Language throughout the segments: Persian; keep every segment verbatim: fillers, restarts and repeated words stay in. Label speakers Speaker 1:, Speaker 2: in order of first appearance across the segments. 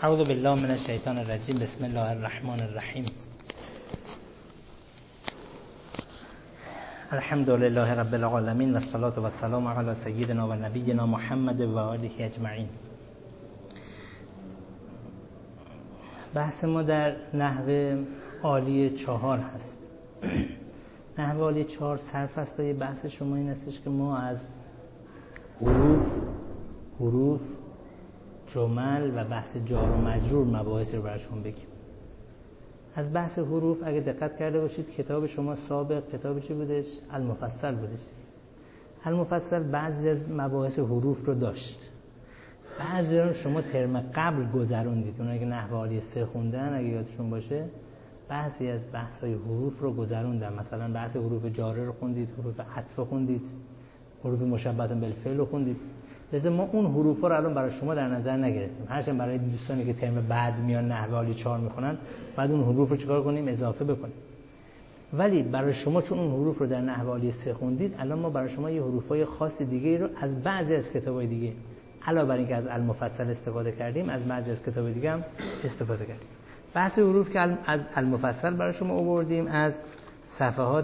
Speaker 1: اعوذ بالله من الشیطان الرجیم. بسم الله الرحمن الرحیم. الحمد لله رب العالمین و الصلاة و السلام علی سیدنا و نبینا محمد و آله اجمعین. بحث ما در نحو عالی چهار هست. نحو عالی چهار سرفصل بحث شما این هستش که ما از حروف حروف جمل و بحث جار و مجرور مباحث رو براشون بگیم. از بحث حروف اگه دقت کرده باشید کتاب شما سابق کتاب چی بودش؟ المفصل بودش. المفصل بعضی از مباحث حروف رو داشت، بعضی رو شما ترم قبل گذروندید. اونایی که نحو عالی سه خوندن اگه یادشون باشه بعضی از بحث‌های حروف رو گذروندن. مثلا بحث حروف جاره رو خوندید، حروف عطف خوندید، حروف مشبهه بالفعل رو خوندید. لذا ما اون حروفا رو الان برای شما در نظر نگرفتیم. هرچند برای دوستانی که ترم بعد میان نحو عالی چهار میخونن بعد اون حروف رو چیکار کنیم؟ اضافه بکنیم. ولی برای شما چون اون حروف رو در نحو عالی سه خوندید، الان ما برای شما یه حروفای خاص دیگه رو از بعضی از کتابای دیگه علاوه بر اینکه از المفصل استفاده کردیم از بعضی از کتابای دیگه هم استفاده کردیم. بحث حروف که از المفصل برای شما آوردیم از صفحات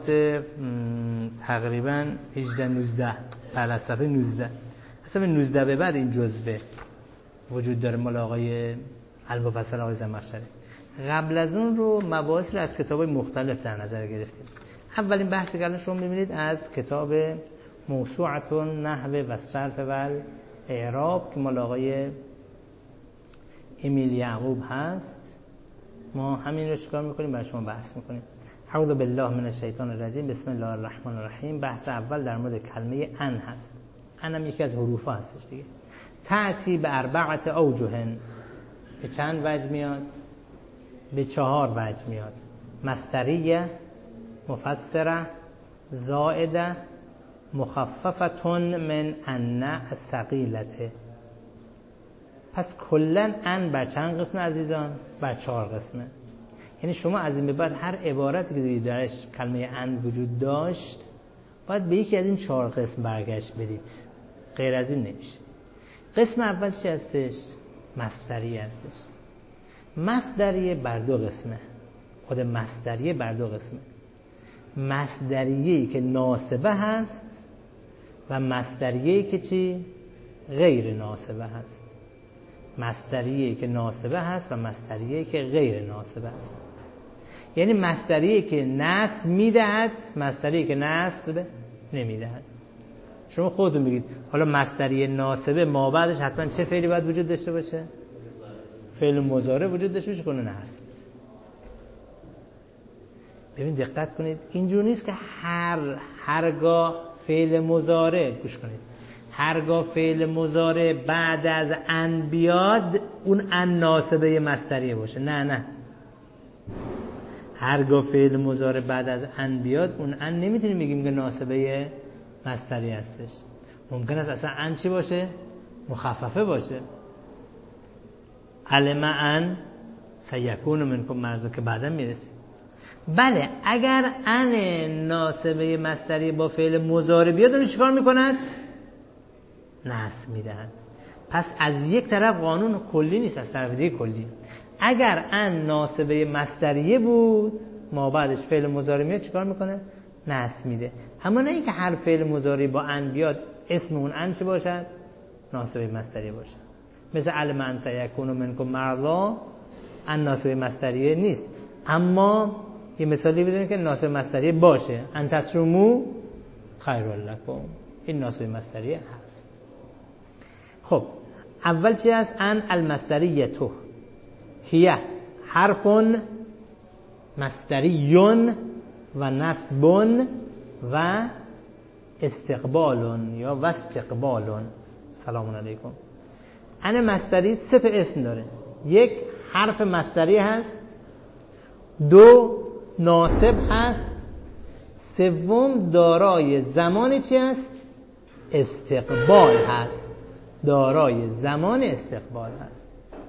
Speaker 1: تقریبا هجده نوزده تا صفحه نوزده. صفحه نوزده به بعد این جزوه وجود داره مال آقای المفصل آقای زمخشری. قبل از اون رو مباحث رو از کتاب‌های مختلف در نظر گرفتیم. اولین بحثی که الان شما می‌بینید از کتاب موسوعة النحو و الصرف و الاعراب که مال آقای امیل یعقوب هست. ما همین رو چیکار می‌کنیم؟ برای شما بحث می‌کنیم. اعوذ بالله من الشیطان الرجیم. بسم الله الرحمن الرحیم. بحث اول در مورد کلمه ان هست. ان هم یکی از حروف‌ها هستش دیگه. تأتی به اربعه اوجه. به چند وجه میاد؟ به چهار وجه میاد. مصدریه، مفسره، زائده، مخففتون من ان الثقیلته. پس کلن ان بر چند قسم عزیزان؟ بر چهار قسمه. یعنی شما از این به بعد هر عبارتی که دیدید درش کلمه ان وجود داشت باید به یکی از این چهار قسم برگشت بدید، غیر از این نمیشه. قسم اول چی هستش؟ مصدریه هستش. مصدریه بر دو قسمه. خود مصدریه بر دو قسمه. مصدریه‌ای که ناصبه هست و مصدریه‌ای که چی؟ غیر ناصبه هست. مصدریه‌ای که ناصبه هست و مصدریه‌ای که غیر ناصبه هست. یعنی مصدریه‌ای که نصب میدهد، مصدریه‌ای که نصب نمیدهد. شما خودتون بگید حالا مصدریه ناصبه ما بعدش حتما چه فعلی باید وجود داشته باشه؟ فعل مضارع وجود داشته باشه کنه نصب. ببین دقت کنید اینجور نیست که هر هرگاه فعل مضارع گوش کنید هرگاه فعل مضارع بعد از ان بیاد اون ان ناصبه مصدریه باشه. نه نه هرگاه فعل مضارع بعد از ان بیاد اون ان نمیتونیم بگیم که ناصبه مصدری هستش. ممکن است اصلا ان چی باشه؟ مخففه باشه. علم ان سیکون منکم مرضا که بعدا میرسیم. بله اگر ان ناصبه مصدری با فعل مضارع بیاد اون چیکار میکند؟ نصب میدهد. پس از یک طرف قانون کلی نیست، از طرف دیگه کلی. اگر ان ناصبه مصدریه بود ما بعدش فعل مضارع میاد چیکار میکنه؟ نصب میده. اما نه اینکه هر فعل مضارع با ان بیاد اسم اون ان چه باشد؟ ناصبه مصدریه باشه. مثل علم ان سیکون منکم مرضا ان ناصبه مصدریه نیست. اما یه مثالی بدونید که ناصبه مصدریه باشه. ان تصوموا خیر لکم. این ناصبه مصدریه هست. خب اول چی هست؟ ان المصدریه تو هی حرف مصدریون و نصبون و استقبالون یا و استقبالون. سلام علیکم. ان مصدری سه تا اسم داره. یک حرف مصدری هست، دو ناصب هست، سوم دارای زمان چی هست؟ استقبال هست. دارای زمان استقبال هست.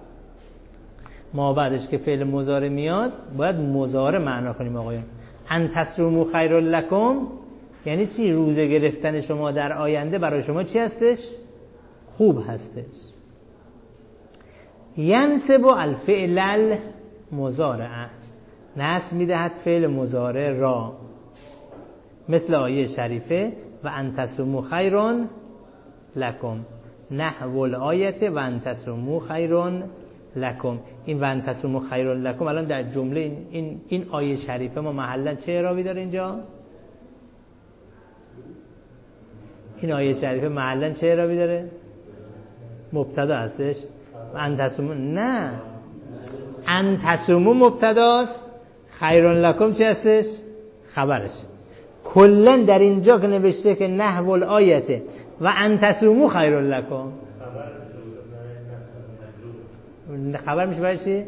Speaker 1: ما بعدش که فعل مضارع میاد باید مضارع معنا کنیم آقایون. ان تصوموا خیر لکم یعنی چی؟ روزه گرفتن شما در آینده برای شما چی هستش؟ خوب هستش. ینصب الفعل المضارع، نصب میدهد فعل مضارع را، مثل آیه شریفه و ان تصوموا خیر لکم، نحو الآیه و ان تصوموا خیر لکم. این و ان تصوموا خیر لکم الان در جمله این این, این آیه شریفه ما محلا چه اعرابی داره اینجا؟ این آیه شریفه محلا چه اعرابی داره؟ مبتدا هستش. و ان تصوموا، نه، ان تصوموا مبتداست، خیر لکم چه هستش؟ خبرش. کلا در اینجا که نوشته که نحو الآیه و ان تصوموا خیر لکم، خبر میشه برای چی؟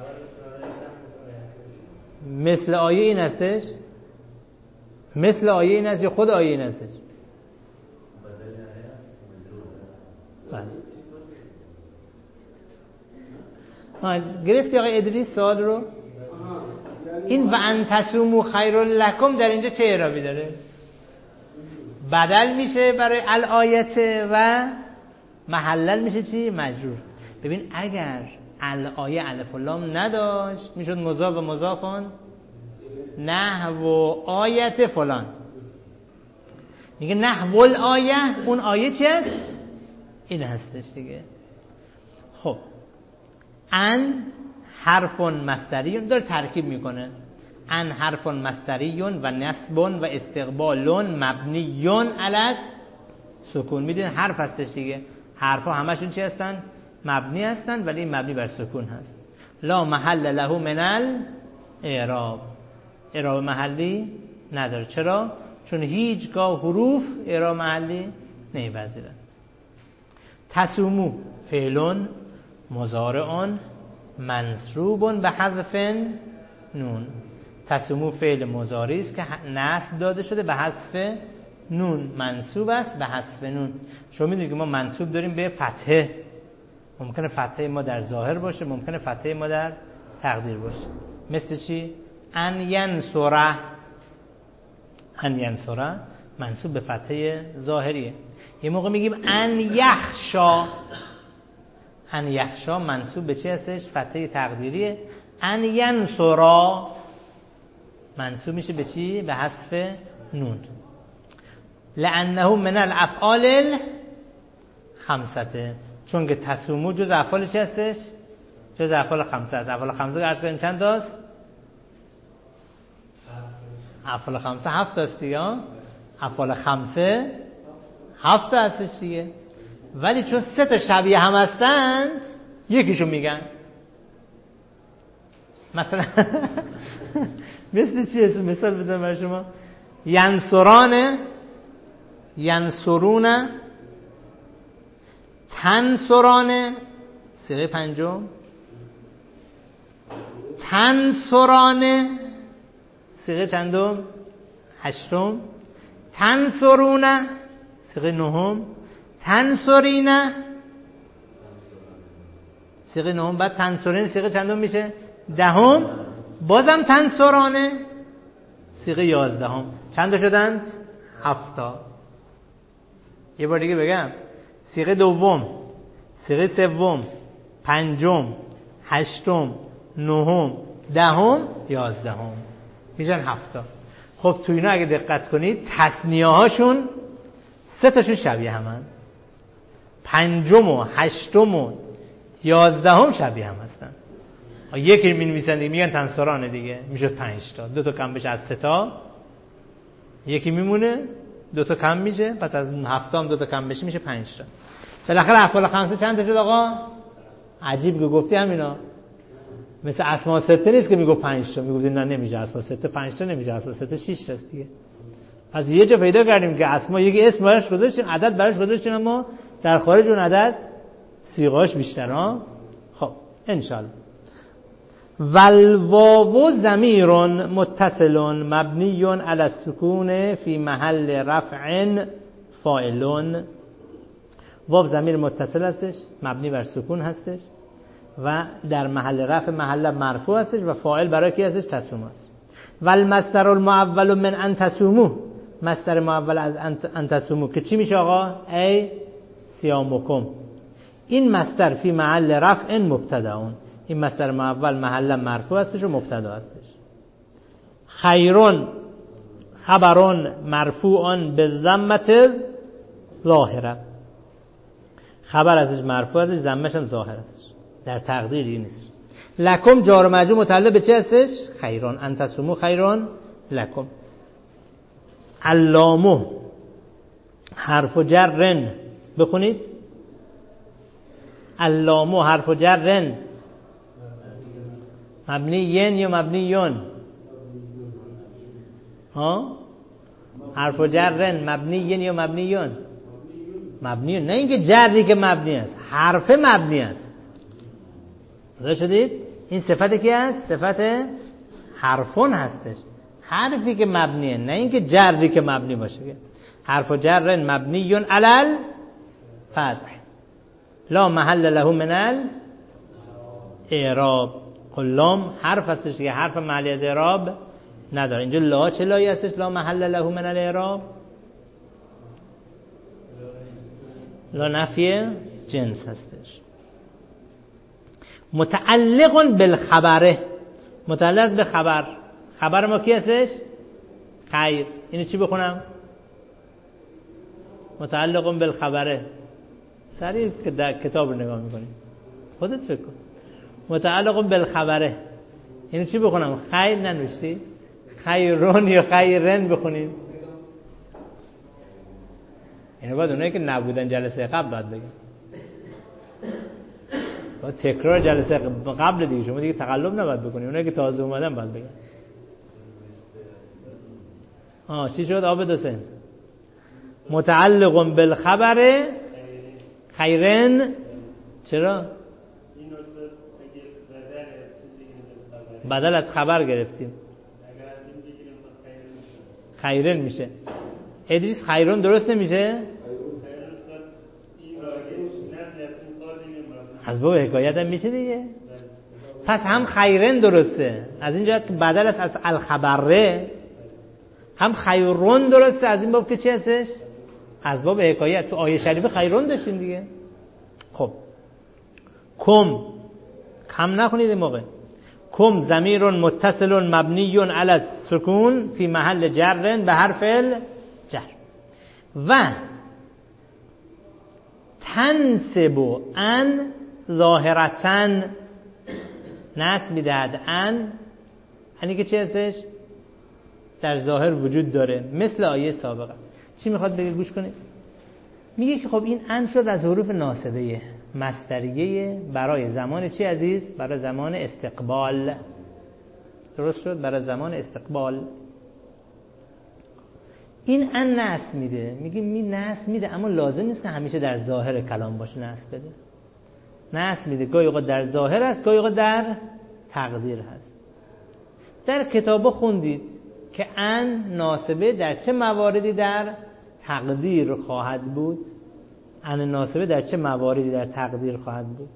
Speaker 1: مثل آیه این هستش؟ مثل آیه این هست یا خود آیه این هستش؟ بله. گرفتی آقای ادریس سوال رو؟ این و ان تصوموا خیر لکم در اینجا چه اعرابی داره؟ بدل میشه برای الآیه و محلل میشه چی؟ مجرور. ببین اگر الآیه الف و لام نداشت میشد مضاف و مضافون نحو آیت فلان. میگه نحو الآیه، اون آیه چی هست؟ این هستش دیگه. خب ان حرف مصدری داره ترکیب میکنه، ان حرف مصدری و نصب و استقبال مبنی علی سکون. میدونید حرف هستش دیگه، حرفا همشون چی هستن؟ مبنی هستن، ولی مبنی بر سکون هست. لا محل له من الاعراب، اعراب محلی نداره. چرا؟ چون هیچگاه حروف اعراب محلی نمی‌پذیرند. تصومو فعل مضارع منصوب به حذف نون. تصومو فعل مضارعی است که نصب داده شده به حذف نون، منصوب است به حذف نون. شما میدونید که ما منصوب داریم به فتحه، ممکنه فتحه ما در ظاهر باشه، ممکنه فتحه ما در تقدیر باشه. مثل چی؟ ان ینصره، ان ینصره منصوب به فتحه ظاهریه. یه موقع میگیم ان یخشا، ان یخشا منصوب به چه هستش؟ فتحه تقدیریه. ان ینصرا منصوب میشه به چی؟ به حذف نون. لانه من الافعال الخمسه، چون که تصومو جز افعال چی هستش؟ جز افعال خمسه است. افعال خمسه عرض کنیم چند تاست؟ افعال خمسه هفت است دیگه. افعال خمسه هفت هستش دیگه، ولی چون سه تا شبیه هم هستند یکیشو میگن. مثلا مثل چی هست؟ مثال بزنم برای شما. ینصرانه، ینصرونه، تنصرانه صیغه پنجم، تنصرانه صیغه چندم؟ هشتم، تنصرونه صیغه نهم، تنصرینه صیغه نهم، بعد تنصرین صیغه چندم میشه؟ دهم، بازم تنصرانه صیغه یازدهم. چند تا شدند؟ هفتا. یه بار دیگه بگم، صیغه دوم، صیغه سوم، پنجم، هشتم، نهم، دهم، یازدهم، میشن هفتا. خب تو اینا اگه دقت کنید تثنیه هاشون سه تاشون شبیه همن، پنجم و هشتم و یازدهم شبیه هم هستن. یکی می‌نویسن دیگه میگن تنصرانه دیگه، میشه پنج تا. دو تا کم بشه از سه تا یکی میمونه، دو تا کم میشه، پس از هفته هم دو تا کم بشه میشه پنج تا. بالاخره افعال خمسه چند تا شد آقا؟ عجیب که گفتی همینا. مثل اسماء سته نیست که میگه پنج تا، میگه نه نمیشه اسماء سته پنج تا نمیشه، اسماء سته شش تا دیگه. از یه جا پیدا کردیم که اسماء یکی اسم براش گذاشتیم، عدد براش گذاشتیم، اما در خارج اون عدد صیغه‌اش بیشتر ها. خب ان شاء الله. والواو ضمیر متصل مبنی علی السکون فی محل رفع فاعل. واو ضمیر متصل هستش، مبنی بر سکون هستش و در محل رفع محل مرفوع هستش و فاعل برای کی هستش؟ تصوم است. والمصدر المعول من ان تصوموا، مصدر معول از ان تصوموا که چی میشه آقا؟ ای صیامکم. این مصدر فی محل رفع مبتدا، این مصدر اول محل مرفوع هستش و مبتدا هستش. خیرون خبرون مرفوعان به ضمه ظاهره، خبر ازش مرفوع ازش ضمه‌ش هم ظاهر است، در تقدیری نیست. لکم جار و مجرور متعلق به چه هستش؟ خیرون. ان تصوموا خیرون لکم. علامو حرف جرن بخونید. علامو حرف جرن مبنیین یا مبنیون؟ ها حرف جرن مبنیین یا مبنیون؟ مبنیون. نه اینکه جری که مبنی است، حرف مبنی است. درست شدید؟ این صفت کی است؟ صفت حرفون هستش، حرفی که مبنیه، نه اینکه جری که مبنی باشه. حرف جرن مبنیون علل فتح لا محل له من الاعراب. کلام حرف هستش که حرف محلی از اعراب نداره. اینجا لا چه لایی هستش؟ لا محل له من الاعراب، لا نفی جنس هستش. متعلق بالخبره، متعلق به خبر. خبر ما کی هستش؟ خیر. اینو چی بخونم؟ متعلق بالخبره. سریع که در کتاب رو نگاه میکنیم خودت فکر کن. متعلق بالخبره اینو چی بخونم؟ خیر ننوشتی؟ خیرون یا خیرن بخونیم؟ اینو باید اونایی که نبودن جلسه قبل باید بگیم، باید تکرار جلسه قبل دیگه. شما دیگه تقلب نباید بکنیم، اونایی که تازه اومدن باید بگیم. آه چی شد عابد حسین؟ متعلق بالخبر خیرن. چرا؟ بدل از خبر گرفتیم، خیرن میشه. ادریس خیرون درست نمیشه؟ از باب حکایت هم میشه دیگه. پس هم خیرن درسته از این جهت که بدل است از الخبره، هم خیرون درسته از این باب که چی هستش؟ از باب حکایت. تو آیه شریف خیرون داشتیم دیگه. خب کم کم نکنید این موقع. کم ضمیر متصل مبنی علی السکون فی محل جر به حرف الجر. و تنسب ان ظاهرتن نصب میدهد ان، یعنی که چی هستش؟ در ظاهر وجود داره، مثل آیه سابقه. چی میخواد بگه؟ گوش کنید. میگه که خب این ان شد از حروف ناصبه مصدریه برای زمان چی عزیز؟ برای زمان استقبال. درست شد؟ برای زمان استقبال. این ان نصب میده. میگه می نصب میده، اما لازم نیست که همیشه در ظاهر کلام باشه نصب بده. نصب میده گاهی اوقات در ظاهر است، گاهی اوقات در تقدیر هست. در کتابا خوندید که ان ناصبه در چه مواردی در تقدیر خواهد بود؟ ان ناصبه در چه مواردی در تقدیر خواهد بود؟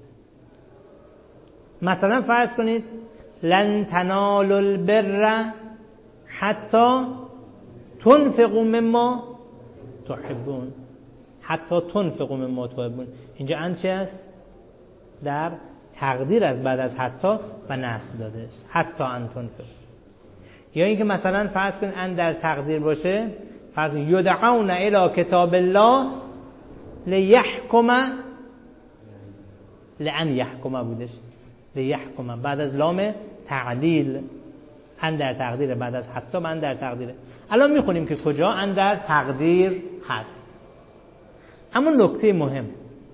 Speaker 1: مثلا فرض کنید لن تنالوا البر حتی تنفقوا مما تحبون. حتی تنفقوا مما تحبون، اینجا ان چه است؟ در تقدیر از بعد از حتی و نصب داده است. حتی ان تنفق. یا اینکه مثلا فرض کنید ان در تقدیر باشه، فرض کنید یدعون الی کتاب الله لیحکم، لان یحکم بودش، لیحکم بعد از لام تعلیل. ان در تقدیر بعد از حتی، من در تقدیره. الان میخونیم که کجا ان در تقدیر هست. اما نکته مهم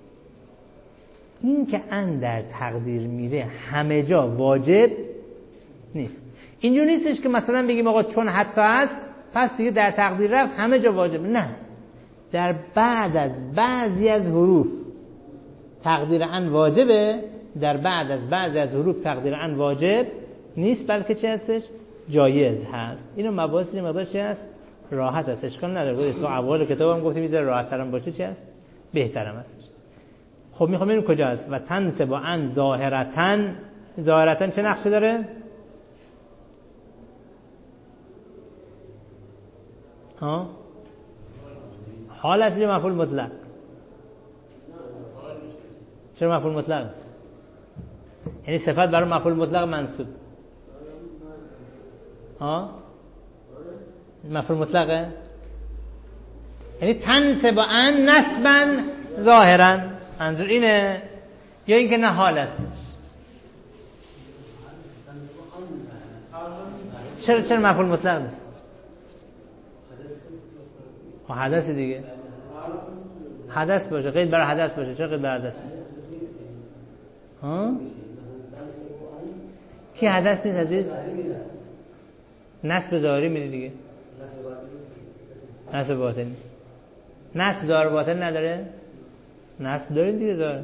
Speaker 1: این که ان در تقدیر میره همه جا واجب نیست. اینجور نیستش که مثلا بگیم آقا چون حتی هست پس دیگه در تقدیر رفت همه جا واجب. نه، در بعد از بعضی از حروف تقدیر ان واجبه، در بعد از بعضی از حروف تقدیر ان واجب نیست، بلکه چه هستش؟ جایز هست. اینو مباحث چه مقدار چه هست؟ راحت هست، اشکال نداره. تو اول کتاب هم گفتیم میذاره راحت ترم باشه چه هست؟ بهترم هستش. خب میخوام ببینیم کجا هست. و تنسب ان ظاهرتن، ظاهرتن چه نقشه داره؟ ها؟ حال هست یا مفعول مطلق؟ چرا مفعول مطلق؟ یعنی صفت برای مفعول مطلق منصوب. ها؟ مفعول مطلقه؟ یعنی تنصب ان نصبا ظاهرا، منظور اینه یا اینکه نه حال است؟ چرا چرا مفعول مطلق نیست؟ خب حدث دیگه، حدث باشه، قید برای حدث باشه. چرا قید برای حدث؟ ها؟ کی حدث نیست عزیز؟ نصب ظاهری میری دیگه، نصب باطنی. نصب ظاهر باطن نداره؟ نصب داریم دیگه، ظاهر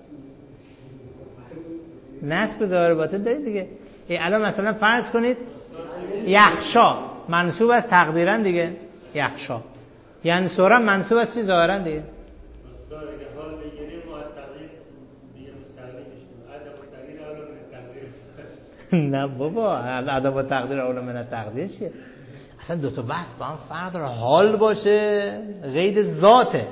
Speaker 1: نصب ظاهر باطن داریم دیگه. ای الان مثلا فرض کنید یخشا منصوب است تقدیرا دیگه، یخشا ینصرا منصوب است چی ظاهرا دیگه. نه بابا، عدم تقدیر اول من تقدیر چیه؟ اصلا دو تا بحث با هم فرق داره. حال باشه قید ذاته،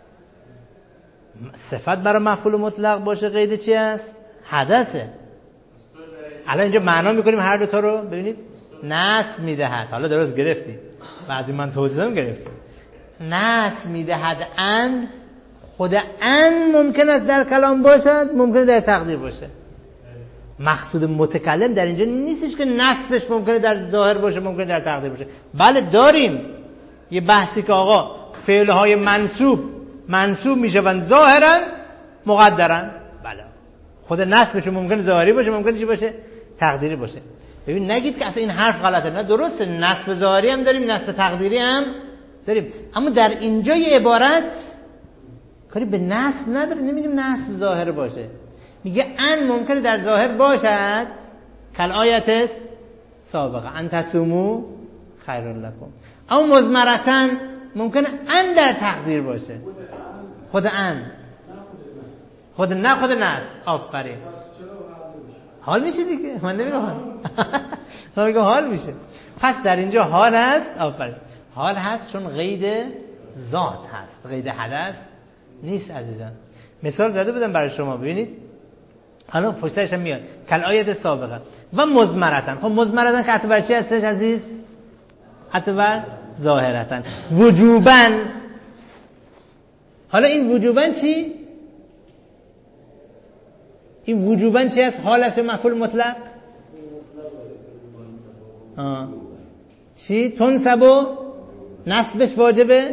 Speaker 1: صفت برای مفعول مطلق باشه قید چی است؟ حدثه. الان اینجا معنا میکنیم هر دو تا رو، ببینید نصب میدهد، حالا درست گرفتی، بعضی من توضیح دادم گرفتی. نصب میدهد ان، خود ان ممکن است در کلام باشد، ممکن در تقدیر باشه. مقصود متکلم در اینجا نیستش که نصبش ممکنه در ظاهر باشه، ممکنه در تقدیر باشه. بله داریم یه بحثی که آقا فعلهای منصوب منصوب میشوند ظاهرا مقدرا. بله خود نصبش ممکنه ظاهری باشه، ممکنه چی باشه؟ تقدیری باشه. ببین نگید که اصلا این حرف غلطه، نه درسته، نصب ظاهری هم داریم، نصب تقدیری هم داریم، اما در اینجا یه عبارت کاری به نصب نداره، نمیگیم نصب ظاهر باشه، میگه ان ممکنه در ظاهر باشد کل آیت سابقه ان تصوموا خیر لکم، اما مضمرتاً ممکنه ان در تقدیر باشه. خود ان، خود نه خود نصب. آفرین، حال میشه دیگه، من نمیگم حال من میگم حال میشه. پس در اینجا حال هست. آفرین، حال هست چون قید ذات هست، قید حدث نیست عزیزان. مثال زده بودم برای شما، ببینید حالا پشتش هم میاد کل آیت سابقه و مضمرتاً. خب مضمرتاً که اعتبار چی هستش عزیز؟ اعتبار ظاهرتاً. وجوباً، حالا این وجوباً چی؟ این وجوباً چی هست؟ حال هست مفعول مطلق؟ آه. چی؟ تنصبو نصبش واجبه؟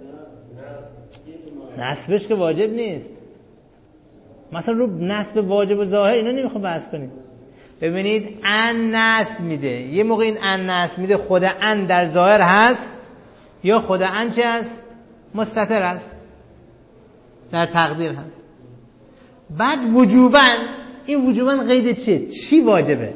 Speaker 1: نصبش که واجب نیست. مثلا رو نصب واجب و ظاهر اینا نمیخوام بحث کنیم. ببینید ان نصب میده، یه موقع این ان نصب میده خود ان در ظاهر هست یا خود ان چه هست؟ مستتر هست، در تقدیر هست. بعد وجوباً، این وجوباً قید چیه؟ چی واجبه؟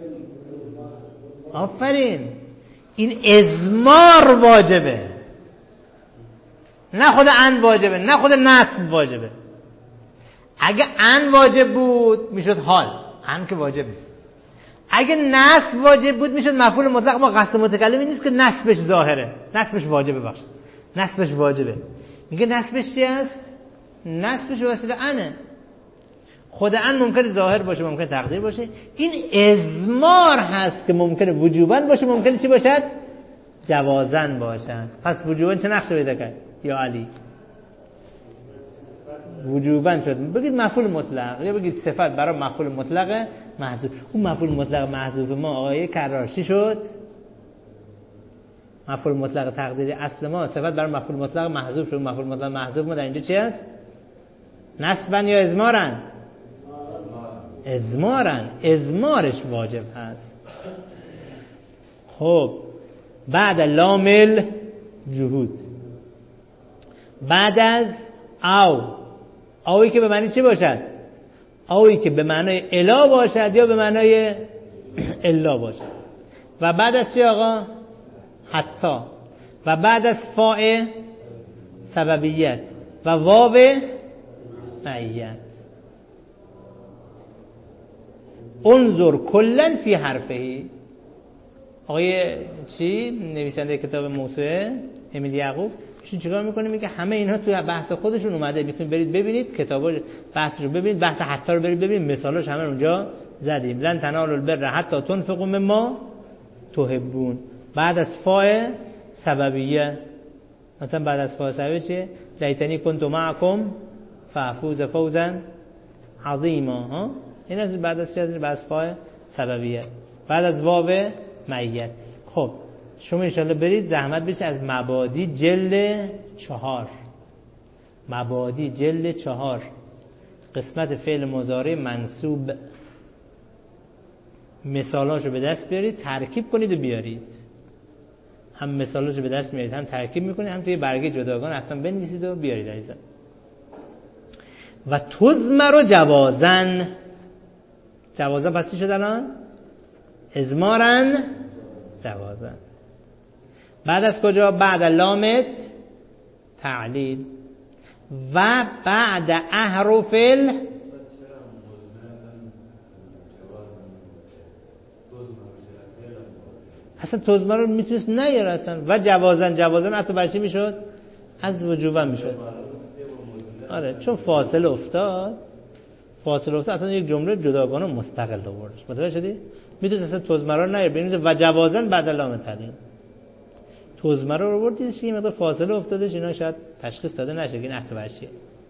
Speaker 1: آفرین، این ازمار واجبه، نه خود ان واجبه، نه خود نصب واجبه. اگه ان واجب بود میشد حال، ان که واجب نیست. اگه نصب واجب بود میشد مفعول مطلق. ما قصد متکلمی نیست که نصبش ظاهره، نصبش واجبه. بخش نصبش واجبه، میگه نصبش چی است؟ نصبش واسطه انه. خود ان ممکنه ظاهر باشه، ممکنه تقدیر باشه. این ازمار هست که ممکنه وجوباً باشه، ممکنه چی باشد؟ جوازاً باشد. پس وجوباً چه نقشه پیدا کرد یا علی؟ وجوباً شد. بگید مفعول مطلق یا بگید صفت برای مفعول مطلق محذوف. اون مفعول مطلق محذوف ما آقای کرار چی شد؟ مفعول مطلق تقدیری اصل ما صفت برای مفعول مطلق محذوف شد. مفعول مطلق محذوف ما در اینجا چی است؟ نصباً یا ازماراً؟ ازماراً. ازمارش واجب هست. خب بعد لامل جهود، بعد از او، اویی که به معنی چی باشد؟ اویی که به معنای الا باشد یا به معنای الا باشد. و بعد از چی آقا؟ حتی. و بعد از فاء سببیت و واو معیت. انظر کلن فی حرفهی. آقای چی؟ نویسنده کتاب موسوعه امیل یعقوب ایشون چیکار میکنه؟ میگه همه اینها توی بحث خودشون اومده، میتونید برید ببینید کتابا بحث رو ببینید، بحث حتی رو برید ببینید، مثالاش همه اونجا زدیم. لن تنالوا البر حتی تنفقوا مما تحبون. بعد از فاء سببیه، مثلا بعد از فاء سببیه چیه؟ لیتنی کنت معکم فافوز فوزا عظیما. ها این از بعد از چی؟ از بعد از فاء سببیه، بعد از واو معیت. خب شما انشالله برید زحمت بشه از مبادی جلد چهار، مبادی جلد چهار قسمت فعل مضارع منصوب، مثالاشو به دست بیارید، ترکیب کنید و بیارید. هم مثالاشو به دست میارید، هم ترکیب میکنید، هم توی برگه جداگانه حتما بنویسید و بیارید عزیزان. و تضمر جوازن، جوازن پس چی شد الان؟ ازمارن جوازن. بعد از کجا؟ بعد لام تعلیل و بعد احرف ال اصلا تضمر رو میتونست نیاره اصلا. و جوازن، جوازن حتی برچی میشد؟ از وجوبا میشد. آره چون فاصله افتاد، فاصله افتاد اصلا یک جمله جداگانه مستقل آوردش. متوجه شدی؟ میتونست اصلا تضمر رو نیاره، ببینید و جوازن بعد لام تعلیل. تضمر رو آوردیش یه مقدار فاصله افتادش، اینا شاید تشخیص داده نشه که این عهد برچیه.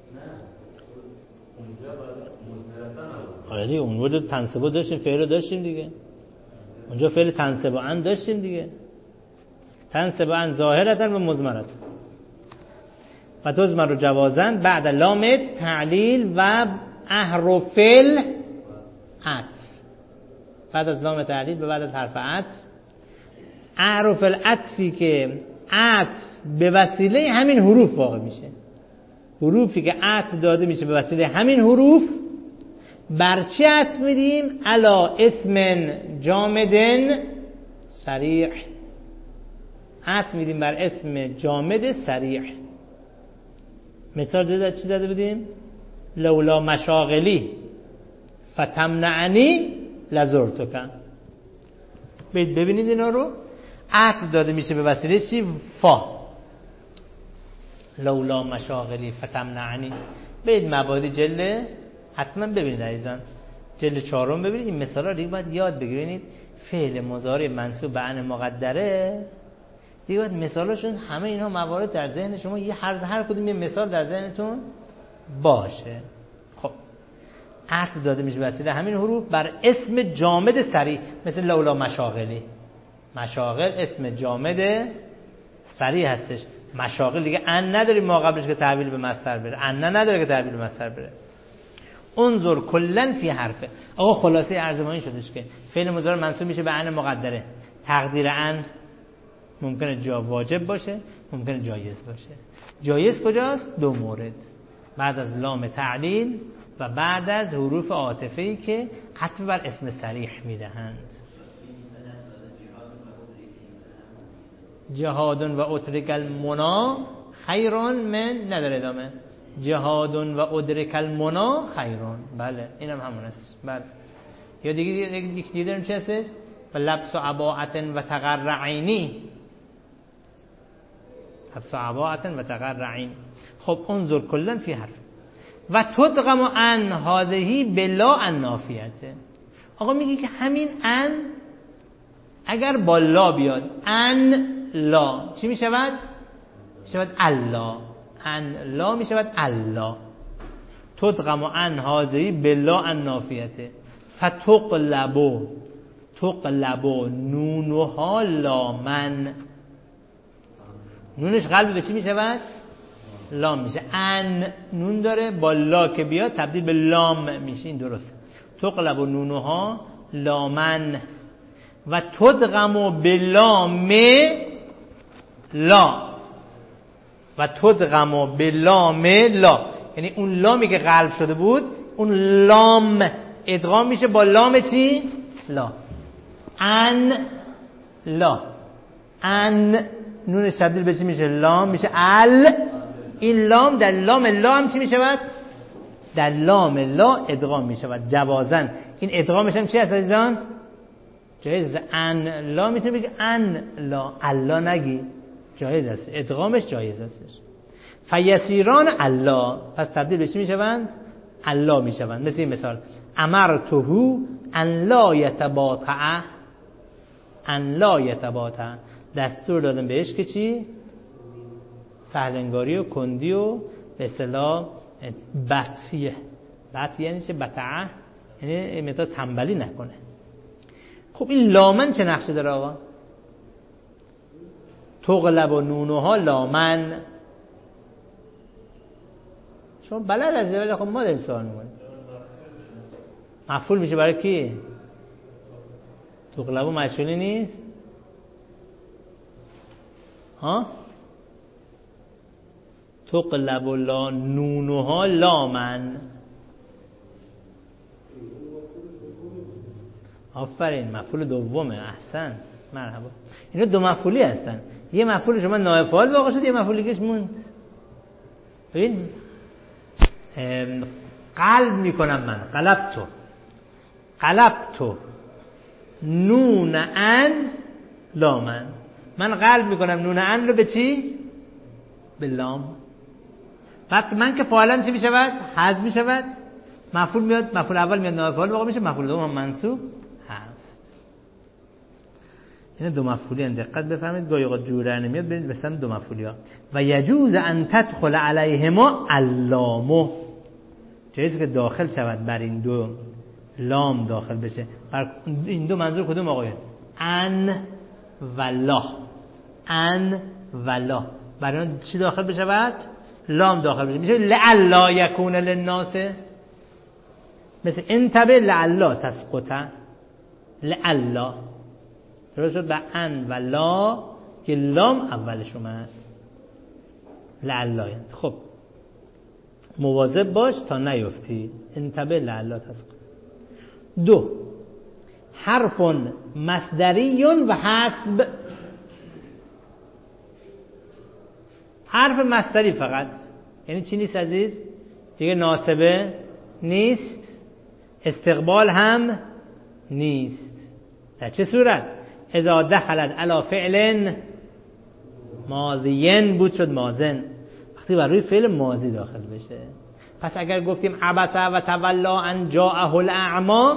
Speaker 1: آره دیگه اون وقت تنصبو داشتیم، فعل داشتیم دیگه. اونجا فعل تنصب و ان داشتیم دیگه، تنصب و ان ظاهرتن و مضمرتن. و تضمر رو جوازن بعد لام تعلیل و احرف العطف. بعد از لام تعلیل و بعد از حرف عطف، احرف العطفی که عطف به وسیله همین حروف واقع میشه، حروفی که عطف داده میشه به وسیله همین حروف، بر چی عطف میدیم؟ علا اسم جامدن صریح، عطف میدیم بر اسم جامد صریح. مثال زده چی زده بودیم؟ لولا مشاغلی فتمنعنی لزرتک. ببینید اینا رو، عطف داده میشه به وسیله چی؟ فا. لولا مشاغلی فتمنعنی. برید مبادی جلد حتما ببینید عزیزان، جلد چهارم ببینید این مثالا رو باید یاد بگیرید. فعل مضارع منصوب به ان مقدره دیگه، باید مثالاشون همه اینها موارد در ذهن شما یه هر هر کدوم یه مثال در ذهنتون باشه. خب عطف داده میشه وسیله همین حروف بر اسم جامد صریح، مثل لولا مشاغلی. مشاغل اسم جامد صریح هستش. مشاغل دیگه ان نداریم ما قبلش که تحویل به مصدر بره، ان نداره که تحویل به مصدر بره. انظر کلن فی حرفه. آقا خلاصه عرض ما این شدش که فعل مضارع منصوب میشه به ان مقدره. تقدیر ان ممکنه جا واجب باشه، ممکنه جایز باشه. جایز کجاست؟ دو مورد، بعد از لام تعلیل و بعد از حروف عاطفه‌ای که عطف بر اسم صریح میدهند. جهادون و اترک المنا خیرون من نداره ادامه. جهادون و ادرک المنا خیرون. بله اینم همون است. بله یا دیگه یک دیگه داریم چی هستش؟ و لبس و عباعتن و تقرعینی. لبس و عباعتن و تقرعینی. خب انظر کلن فی حرف. و تدغم ان هذهی بلا ان نافیته. آقا میگه که همین ان اگر با لا بیاد، ان لا چی میشود؟ میشود الله. ان لا میشود الله. تدغم ان هذهی بلا ان نافیته. فتقلبو تقلبو نونها لامن. نونش قلب به چی میشود؟ لام میشه. ان نون داره، با لا که بیاد تبدیل به لام میشه. این درست. تقلبو نونها لامن و تدغمو بلام لا و تدغمو بلام لا، یعنی اون لامی که قلب شده بود اون لام ادغام میشه با لام چی؟ لا. ان لا. ان نون تبدیل به چی میشه؟ لام میشه ال. این لام در لام لا هم چی میشود؟ در لام لا ادغام میشود. جوازن این ادغامش هم چی هست عزیزان؟ جایز. ان لا میتونی بگی ان لا، الله نگی، جایز است، ادغامش جایز است. فیسیران الله، پس تبدیل به چی میشوند؟ الله میشوند. مثل این مثال امرته ان لا یتباطع، ان لا یتباطع، دستور دادم بهش که چی؟ سهلنگاری و کندی و به اصطلاح بطیه. بطیه یعنی چه؟ بطعه یعنی مثلا تنبلی نکنه. خب این لامن چه نقشه داره آقا؟ تغلب و نونها لامن، شما بلد از ولی خب ما دل سوال میکنیم. مفعول میشه برای کی؟ تغلب و مجهولی نیست ها؟ تغلب و لا نونها لامن. آفرین، مفعول دومه. احسن، مرحبا. اینا دو مفعولی هستن. یه مفعول شما نائب فاعل واقع شد، یه مفعولی کش موند. ببین قلب میکنم من، قلب تو قلب تو نون ان لامن. من قلب میکنم نون ان رو به چی؟ به لام. بعد من که فاعلم چی میشود؟ حذف میشود. مفعول میاد، مفعول اول میاد نائب فاعل واقع میشه، مفعول دوم هم منصوب هست. اینا دو مفعولی ان، دقت بفرمایید. گاهی اوقات جوره نمیاد، برید به سمت دو مفعولی ها. و یجوز ان تدخل علیهما اللامو، جایزه که داخل شود بر این دو لام داخل بشه. بر این دو منظور کدوم آقایون؟ ان و لا. ان و لا برای اون چی داخل بشود؟ لام داخل بشه. میشه لعلا یکون للناس، مثل انتبه لعلا تسقط، لعلا درست شد. به ان و لا که لام اولش اومد، لعلا. خب مواظب باش تا نیفتی، انتبه لعلا تسقط. دو، حرف مصدری و حسب. حرف مصدری فقط یعنی چی نیست عزیز؟ دیگه ناصبه نیست، استقبال هم نیست. در چه صورت؟ اذا دخلت علی فعل ماضین بود شد ماضن، وقتی بر روی فعل ماضی داخل بشه. پس اگر گفتیم عبس و تولا ان جاءه الاعمی،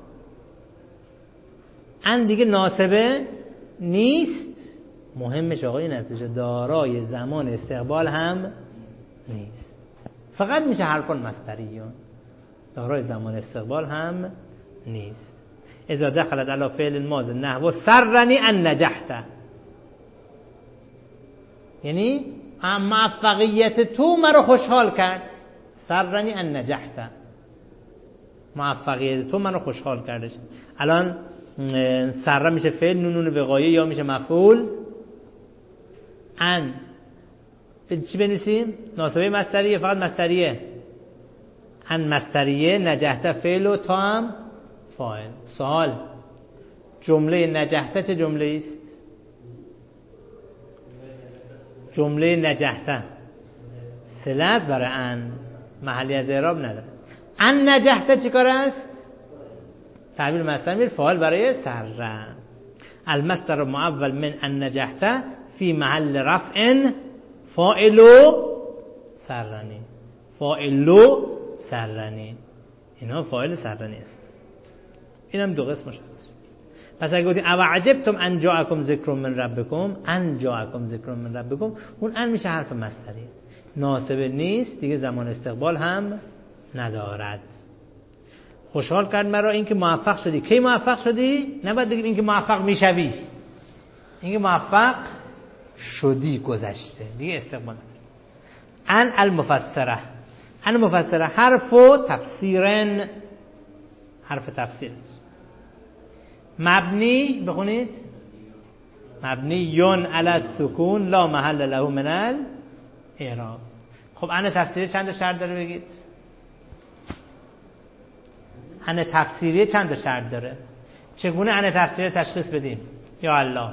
Speaker 1: ان دیگه ناصبه نیست. مهمش آقای نتیجه دارای زمان استقبال هم نیست، فقط میشه حرفان مصدریون، دارای زمان استقبال هم نیست. اذا دخلت علی فعل ماض نحو سرنی ان نجحت، یعنی موفقیت تو مرا خوشحال کرد. سرنی ان نجحت، موفقیت تو منو خوشحال کردش. الان سر میشه فعل نون وقایه یا میشه مفعول. ان چی بنویسیم؟ ناصبه مصدریه، فقط مصدریه. ان مصدریه، نجحت فعل و تا هم فاعل. سوال، جمله نجحت چه جمله است؟ جمله نجحت صله است برای ان، محلی از اعراب نداره. ان نجحت چی کار است؟ تعبیر مصدر میشه فاعل برای سر. المصدر معول من ان نجحت فی محل رفع فاعل سرنی. فاعل سرنی، اینا فاعل سرنی است. اینم دو قسمش هست. پس اگه گفتیم او عجبتم ان جاءکم ذکر من ربکم، ان جاءکم ذکر من ربکم، اون ان میشه حرف مصدری، ناصبه نیست، دیگه زمان استقبال هم ندارد. خوشحال کرد مرا اینکه موفق شدی. کی موفق شدی؟ نباید بگیم اینکه موفق میشوی، اینکه موفق شدی گذشته، دیگه استقبال نداره. ان المفسره، ان مفسره حرف و تفسیرن، حرف تفسیر است. مبنی بخونید، مبنی یون علی السکون لا محل له من الاعراب. خب ان تفسیری چند تا شرط داره بگید؟ ان تفسیری چند تا شرط داره؟ چگونه ان تفسیری تشخیص بدیم؟ یا الله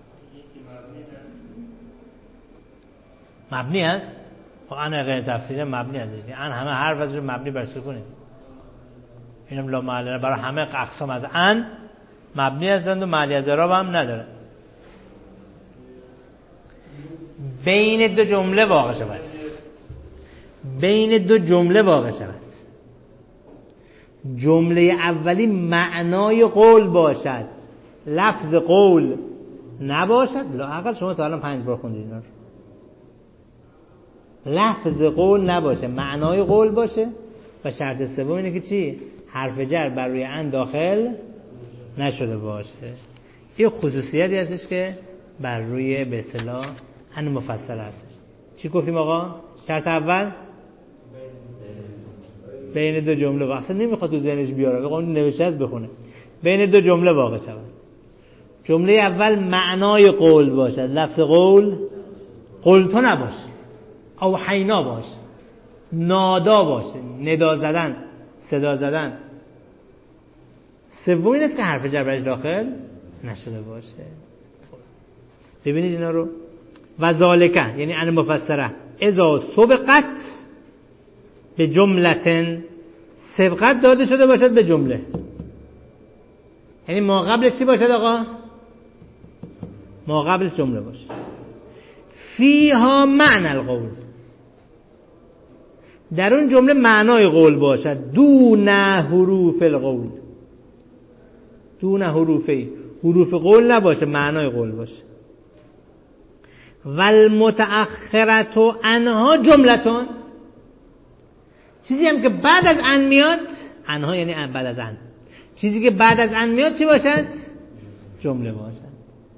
Speaker 1: مبنی است. خب ان غیر تفسیری مبنی است. ان همه حرف ازش مبنی بر سکونه، اینم لا محل، برای همه اقسام از ان مبنی هستند و محلی از اعراب هم نداره. بین دو جمله واقع شود. بین دو جمله واقع شود. جمله اولی معنای قول باشد، لفظ قول نباشد. لااقل شما تا الان پنج بار خوندید اینا رو. لفظ قول نباشه، معنای قول باشه. و شرط سوم اینه که چی؟ حرف جر بر روی ان داخل نشده باشه. این خصوصیتی هستش که بر روی به اصطلاح ان مفصل هستش. چی گفتیم آقا؟ شرط اول بین دو جمله واقع. اصلا نمیخواد تو ذهنش بیاره، قانون نوشته است بخونه. بین دو جمله واقع شود. جمله اول معنای قول باشد، لفظ قول قلتو نباشه، او حینا باشه، نادا باشه، ندا زدن، صدا زدن. سوم این است که حرف جر برش داخل نشده باشه. ببینید اینا رو. و ذالکه یعنی ان مفسره اذا سبقت به جملتن، سبقت داده شده باشد به جمله. یعنی ما قبل چی باشد آقا؟ ما قبل جمله باشه. فیها معنی القول، در اون جمله معنای قول باشد. دون حروف القول، دون حروفی، حروف قول نباشه، معنای قول باشه. والمتأخرت عنها جملتون، چیزی هم که بعد از ان میاد، انها یعنی بعد از ان، چیزی که بعد از ان میاد چی باشد؟ جمله باشد.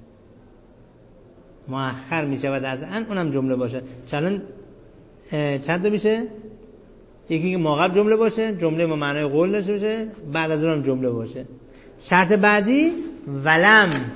Speaker 1: مؤخر می شود از ان، اونم جمله باشه. چند چند تا میشه؟ یکی که ما قبل جمله باشه، جمله ما معنای قول داشته باشه، بعد از اونم جمله باشه. شرط بعدی ولم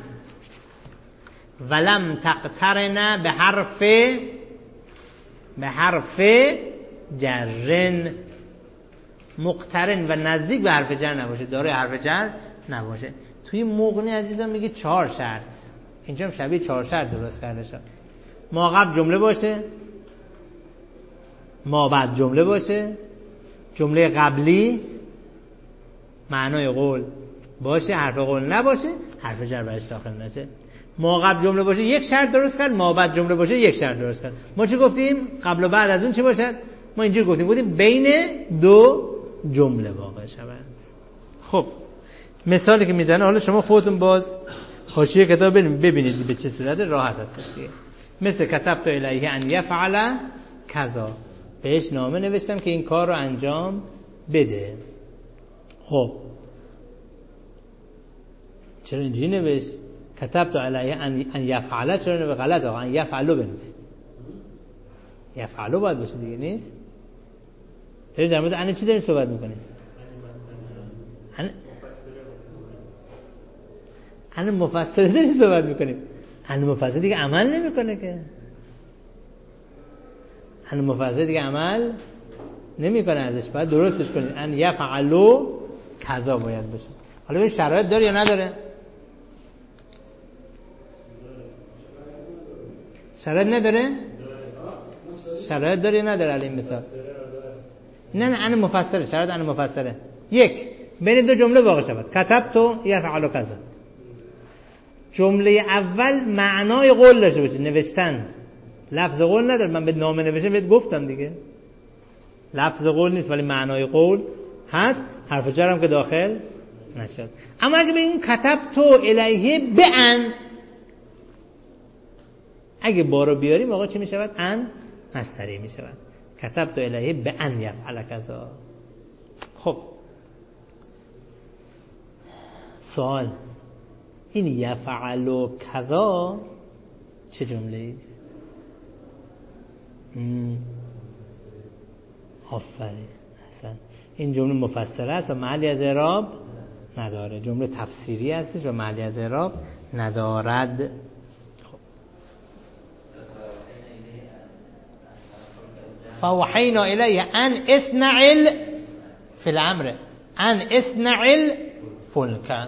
Speaker 1: ولم تقترن به حرف به حرف جرن، مقترن و نزدیک به حرف جر نباشه، دارای حرف جر نباشه. توی مغنی عزیزم میگه چهار شرط، اینجا هم شبیه چهار شرط درست کرده شد. ما قبل جمله باشه، ما بعد جمله باشه، جمله قبلی معنای قول باشه، حرف قول نباشه، حرف جر برش داخل نشه. ما قبل جمله باشه یک شرط درست کرد، ما بعد جمله باشه یک شرط درست کرد. ما چی گفتیم؟ قبل و بعد از اون چی باشد؟ ما اینجوری گفتیم بودیم بین دو جمله واقع شود. خب مثالی که میزنه، حالا شما خودتون باز حاشیه کتاب ببینید به چه صورت راحت هست دیگه. مثل کتبت الیه ان یفعل کذا، بهش نامه نوشتم که این کار رو انجام بده. خب چرا اینجوری نوشت؟ کتبت علیه ان یفعل، چرا نوشت غلط؟ آقا ان یفعلو بنویسید، یفعلو باید باشه دیگه، نیست؟ چرا در مورد ان چی داریم صحبت میکنیم؟ ان ان مفسر داریم صحبت میکنیم. ان مفسر دیگه عمل نمیکنه که، ان مفسر دیگه عمل نمیکنه، ازش باید درستش کنید. ان یفعلو کذا باید باشه. حالا این شرایط داره یا نداره؟ شرایط نداره؟ شرایط داره یا نداره؟ علی مثال نه نه ان مفسره، شرایط ان مفسره. یک، بین دو جمله واقع شود. کتبتو یفعل کذا، جمله اول معنای قول داشته باشه، نوشتن، لفظ قول نداره. من به نامه نوشتم بهت گفتم دیگه، لفظ قول نیست ولی معنای قول هست، حرف جر هم که داخل نشد. اما اگه بگیم کتبتو الیه بان، اگه بارو بیاریم آقا چی می شود؟ ان مصدری می شود. کتبتو الیه بان یفعل کذا. خب سوال، این یفعل کذا چه جمله است؟ آفرین، احسن. این جمله مفسره است و محلی از اعراب نداره، جمله تفسیری هستش و محلی از اعراب ندارد. فوحینا الیه ان اصنع فی الامر، ان اصنع الفلک،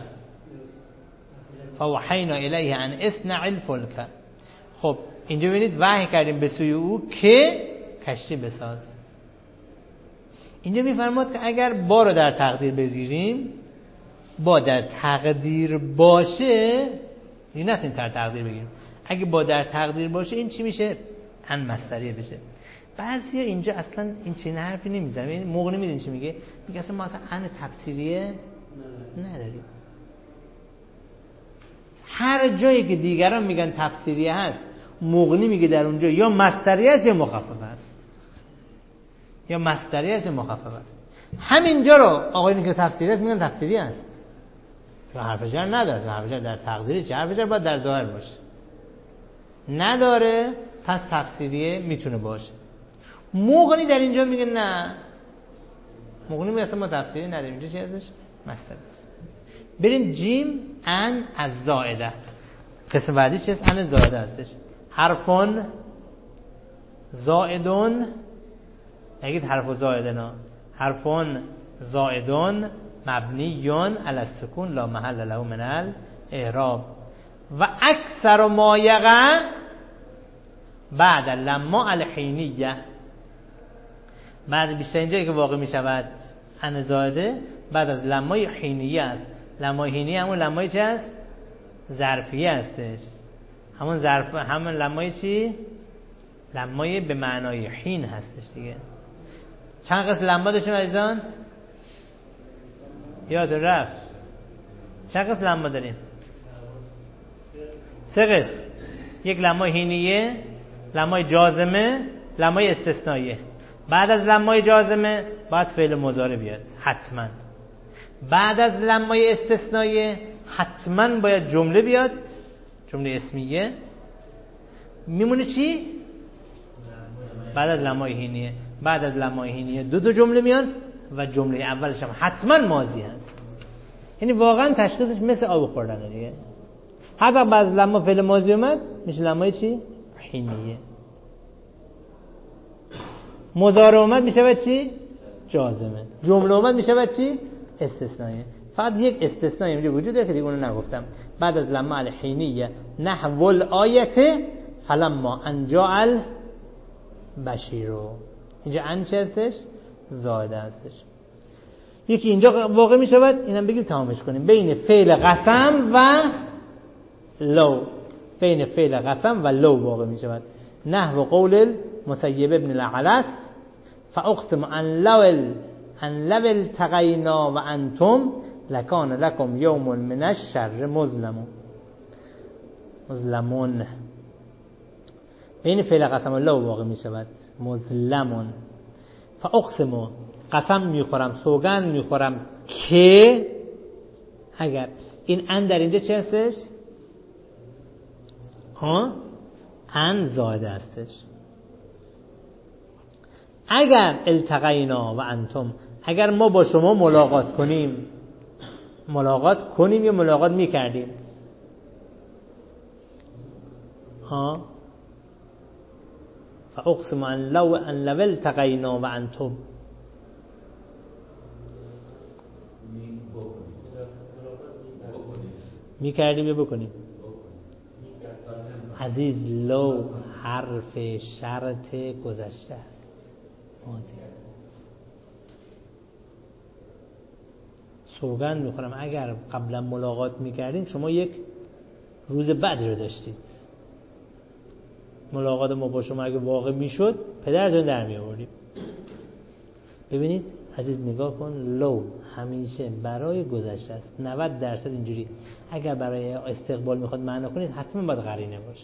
Speaker 1: فوحینا الیه ان اصنع الفلک. خب اینجا ببینید وحی کردیم به سوی او که کشتی بساز. اینجا میفرماد که اگر با رو در تقدیر بگیریم، با در تقدیر باشه، این نست این تر تقدیر بگیریم، اگه با در تقدیر باشه این چی میشه؟ ان مصدریه بشه. بعضیا اینجا اصلا این چنین حرفی نمیزنن. این مغنی میدونی چی میگه؟ میگه اصلا ما اصلا ان تفسیریه نداریم. هر جایی که دیگران میگن تفسیریه هست، مغنی میگه در اونجا یا مصدریه است یا مخففه است. یا مصدریه است یا مخففه است. همینجا رو آقایونی که تفسیریه است میگن تفسیریه است. چون حرف جر نداره. حرف جر در تقدیری چه؟ حرف جر باید در ظاهر باشه. نداره، پس تفسیریه میتونه باشه. مغنی در اینجا میگه نه. مغنی میگه اصلا ما تفسیری نداریم. اینجا چی ازش؟ مصدر است. بریم جیم ان از زائده. قسم بعدی چیست؟ ان زائده هستش. حرفون زائدون، نگید حرف زائده نه. حرفون زائدون مبنیون علی السکون لا محل له من الاعراب و اکثر ما یقع بعد لما الحینیه. بعد بیشتر اینجایی که واقع می شود ان زائده بعد از لمای حینیه است. لمای حینیه همون لمای چی است؟ ظرفیه هستش. همون ظرف همون لمای چی؟ لمای به معنای حین هستش دیگه. چند قسم لما داشتیم عزیزان؟ یاد رفت. چند قسم لما داریم؟ سه قسم. یک لمای حینیه، لمای جازمه، لمای استثنائیه. بعد از لمای جازمه باید فعل مضارع بیاد حتما. بعد از لمای استثنائیه حتما باید جمله بیاد، جمله اسمیه. میمونه چی؟ بعد از لمای حینیه. بعد از لمای حینیه دو دو جمله میان و جمله اولش هم حتما ماضی هست. یعنی واقعا تشخیصش مثل آب خوردن دیگه. حتی بعد از لما فعل ماضی اومد میشه لمای چی؟ حینیه. مضارع اومد میشه بعد چی؟ جازمه. جمله اومد میشه بعد چی؟ استثنائیه. فقط یک استثناء اینجا وجود داره که دیگه اونو نگفتم. بعد از لما الحینیه نحو الآیه فلما ان جاء البشیرو. اینجا ان چه هستش؟ زائده هستش. یکی اینجا واقع می شود، اینم بگیم تمامش کنیم. بین فعل قسم و لو. بین فعل قسم و لو واقع می شود. نحو قول المسیب ابن العلس فاقسم ان لو ان لو التقینا و انتم لکان لکم یوم من الشر مظلم مظلمون. بین فعل قسم و لو واقع می شود. مظلمون. فاقسم، قسم میخورم، سوگند میخورم که اگر این ان در اینجا چه هستش؟ ها؟ ان زائده هستش. اگر التقینا و انتم، اگر ما با شما ملاقات کنیم، ملاقات کنیم یا ملاقات میکردیم؟ ها؟ فاقسم ان لو ان لو التقینا و انتم. می کردیم یا بکنیم؟ عزیز لو حرف شرط گذشته است، ماضی. سوگند میخورم اگر قبلا ملاقات میکردیم شما یک روز بعد رو داشتید. ملاقات ما با شما اگه واقع میشد پدرتون در می آوردیم. ببینید عزیز نگاه کن، لو همیشه برای گذشته است. نود درصد اینجوری. اگر برای استقبال میخواد معنا کنید حتما باید قرینه باشه.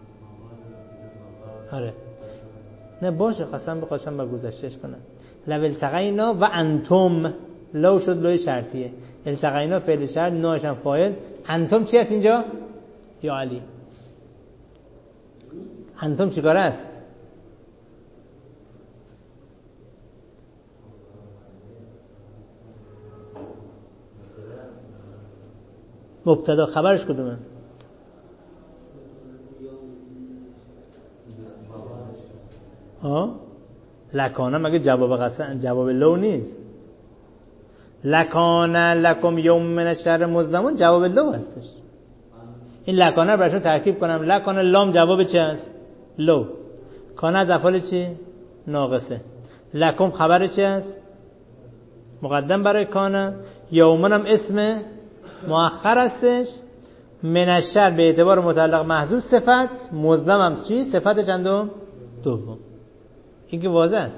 Speaker 1: آره نه باشه، قسم به قسم با گذشتهش کنن. لو التقینا و انتم، لو شد لوی شرطیه، التقینا فعل شرط، ناش هم فاعل. انتم چی هست اینجا؟ یا علی. انتم چیکار است؟ مبتدا. خبرش کدومه؟ ها؟ لکانه مگه جواب قسم جواب لو نیست؟ لکانه لکم یوم من الشر مظلمون جواب لو هستش. این لکانه رو براشون ترکیب کنم. لکانه لام جواب چی هست؟ لو. کانه از افعال چی؟ ناقصه. لکم خبر چی هست؟ مقدم برای کانه. یومن هم اسم مؤخر هستش. من الشر به اعتبار متعلق محذوف صفت. مظلم هم چی؟ صفت چندم؟ دوم. این که واضح است.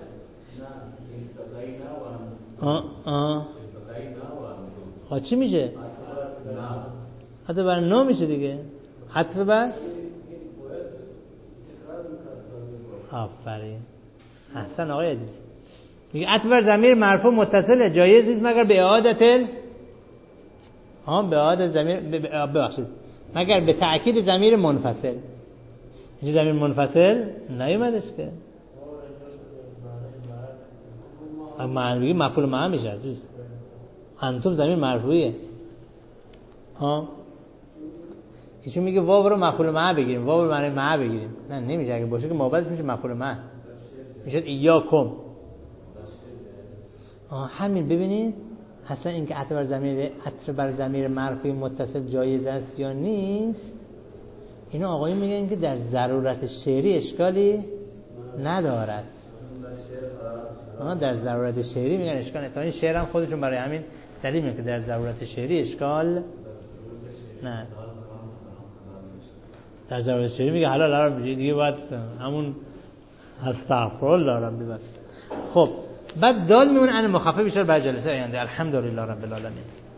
Speaker 1: آه آه ها چی میشه؟ عطف بر نو میشه دیگه. عطف بر آفرین احسن آقای عزیز. میگه عطف بر ضمیر مرفوع متصل جایز نیست مگر به اعادت ها به اعادت ضمیر ببخشید مگر به تأکید ضمیر منفصل. این ضمیر منفصل نیومدش که معنی مفعول معه میشه عزیز. انتم ضمیر مرفوعیه ها. ایشون میگه واو رو مفعول معه بگیریم، واو رو معنی معه بگیریم. نه نمیشه، اگه باشه که مابعدش میشه مفعول معه، میشه ایاکم. آه همین. ببینید اصلا اینکه عطف بر ضمیر عطف بر ضمیر مرفوع متصل جایز است یا نیست، اینو آقایون میگن که در ضرورت شعری اشکالی ندارد. آها در ضرورت شعری میگن اشکال نداره. این شعر هم خودشون برای همین دلیل میگن که در ضرورت شعری اشکال نه. در ضرورت شعری میگه حلال حرام میشه دیگه، باید همون استغفرالله دارم میبرد. خب بعد دال میمونه ان مخفف بیشتر بر جلسه آینده. الحمدلله رب العالمین.